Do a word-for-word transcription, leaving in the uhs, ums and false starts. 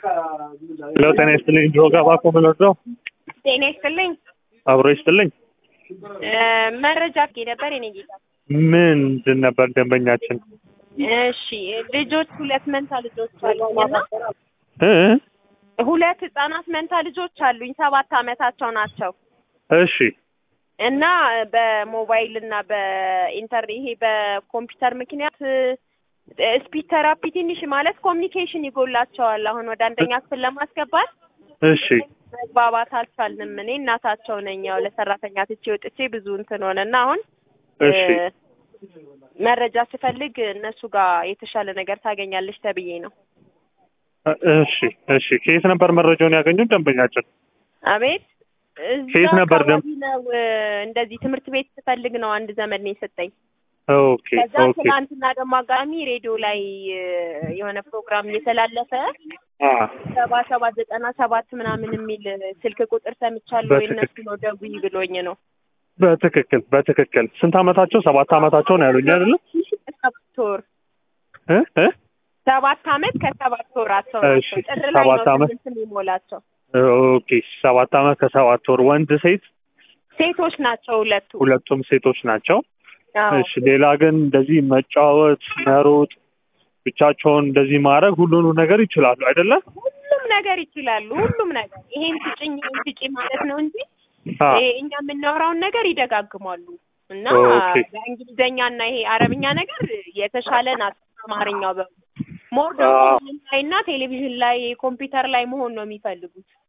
ሄሎ ጤና ይስጥልኝ። ጆጋ ባኮ ምንወስደው ጤና ይስጥልኝ። አብሮ ይስጥልኝ። መረጃ አድርጌ ነበር የኔ ጌታ። ምንድን ነበር ደንበኛችን? እሺ ልጆች ሁለት መንታ ልጆች አሉኝና እ ሁለት ህጻናት መንታ ልጆች አሉኝ። ሰባት አመታቸው ናቸው። እሺ እና በሞባይል እና በኢንተር ይሄ በኮምፒውተር ምክንያት ስፒች ቴራፒ ትንሽ ማለት ኮሚኒኬሽን ይጎላቸዋል። አሁን ወደ አንደኛ ክፍል ለማስገባት እሺ መግባባት አልቻልንም። እኔ እናታቸው ነኝ። ያው ለሰራተኛ ትቼ ወጥቼ ብዙ እንትን ሆነና አሁን እሺ መረጃ ስፈልግ እነሱ ጋር የተሻለ ነገር ታገኛለች ተብዬ ነው። እሺ እሺ ከየት ነበር መረጃውን ያገኙት ደንበኛችን? አቤት ከየት ነበር ደም ነው እንደዚህ ትምህርት ቤት ስፈልግ ነው አንድ ዘመድ ነው የሰጠኝ። ኦኬ ከዛ ኦኬ ትናንትና ደግሞ አጋሚ ሬዲዮ ላይ የሆነ ፕሮግራም እየተላለፈ አ ሰባ ሰባት ዘጠና ሰባት ምናምን የሚል ስልክ ቁጥር ሰምቻለሁ። የእነሱ ነው ደውይ ብሎኝ ነው። በትክክል በትክክል ስንት አመታቸው? ሰባት አመታቸው ነው ያሉኝ አይደል? ሰባት ወር እ እ ሰባት አመት ከሰባት ወራቸው እሺ ናቸው። ጥር ላይ ሰባት ነው አመት ስምንት የሚሞላቸው። ኦኬ ሰባት አመት ከሰባት ወር ወንድ ሴት? ሴቶች ናቸው ሁለቱ። ሁለቱም ሴቶች ናቸው። አዎ እሺ ሌላ ግን እንደዚህ መጫወት፣ መሮጥ፣ ብቻቸውን እንደዚህ ማድረግ ሁሉንም ነገር ይችላሉ አይደለ? ሁሉም ነገር ይችላሉ። ሁሉም ነገር ይሄን ስጭኝ ይሄን ስጭኝ ማለት ነው እንጂ አ ይሄ እኛ የምናወራውን ነገር ይደጋግማሉ። እና ኦኬ በእንግሊዘኛና ይሄ አረብኛ ነገር የተሻለ ናት። አማርኛው በ ሞር ደግሞ ኦንላይን እና ቴሌቪዥን ላይ ኮምፒውተር ላይ መሆን ነው የሚፈልጉት።